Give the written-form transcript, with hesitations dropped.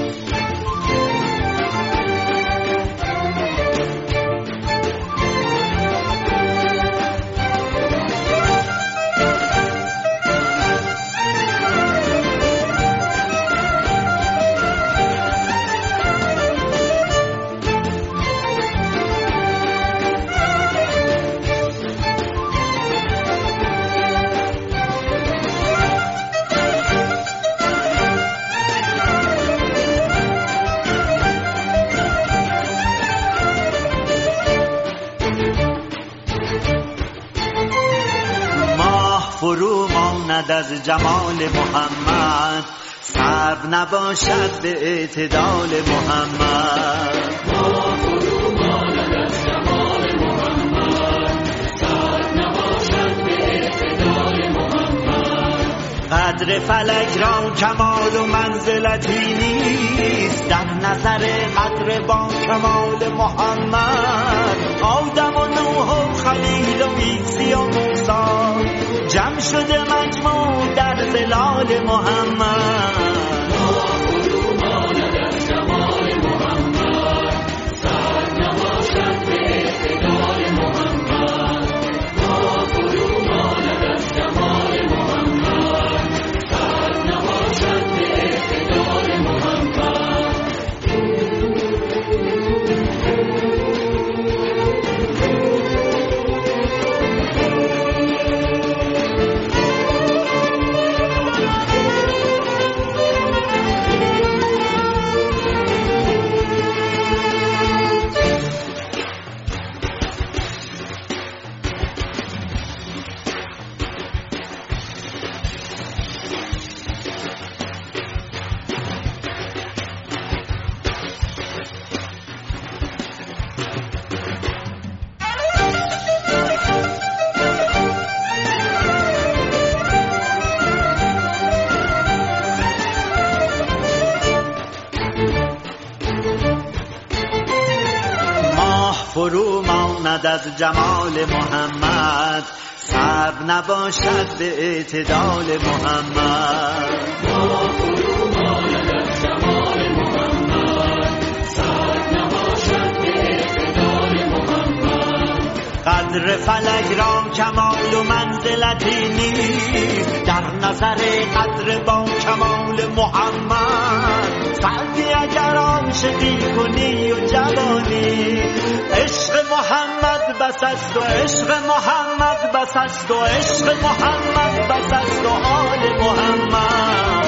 فرو ماند از جمال محمد، صبر نباشد به اعتدال محمد. ما فرو ماند از جمال محمد، صبر نباشد به اعتدال محمد. قدر فلک را کمال و منزلتی نیست، در نظر قدر با کمال محمد. آدم و نوح و خلیل و عیسی و موسی، جمع شده مجموع در ظلال محمد. ما فرو ماند از جمال محمد، صبر نباشد به اعتدال محمد. ما فرو ماند از جمال محمد، صبر نباشد به اعتدال محمد. فرو ماند از جمال محمد، صبر نباشد به اعتدال محمد. ما فرو ماند از جمال محمد، صبر نباشد به اعتدال محمد. قدر فلک را کمال و منزلتی نیست، در نظر قدر با کمال محمد. سعدی اگر عاشقی کنی و جوانی، عشق محمد بس است و عشق محمد بس است و عشق محمد بس است و آل محمد.